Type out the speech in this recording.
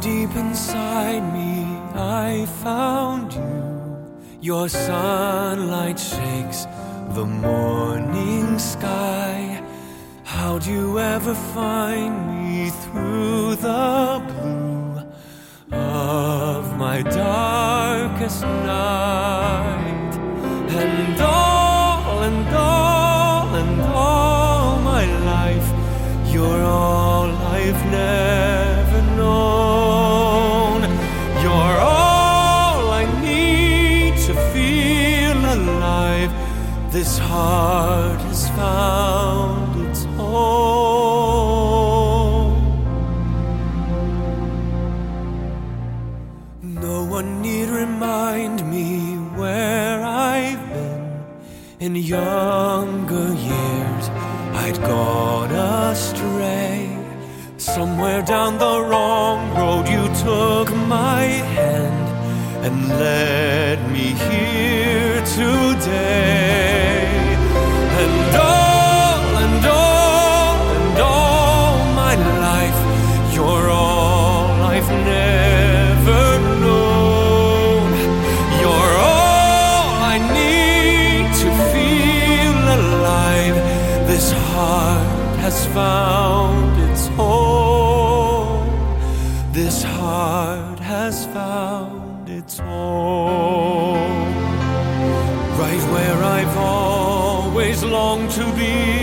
deep inside me I found you. Your sunlight shakes the morning sky. How'd you ever find me through the blue of my darkest night? And all my life, you're all I've never known. You're all I need to feel alive. This heart has found its home. No one need remind me where I've been. In younger years I'd gone astray. Somewhere down the wrong road you took my hand and led me here today. And all my life, you're all I've never known. You're all I need to feel alive. This heart has found its home. This heart has found its home. Right where I've always longed to be.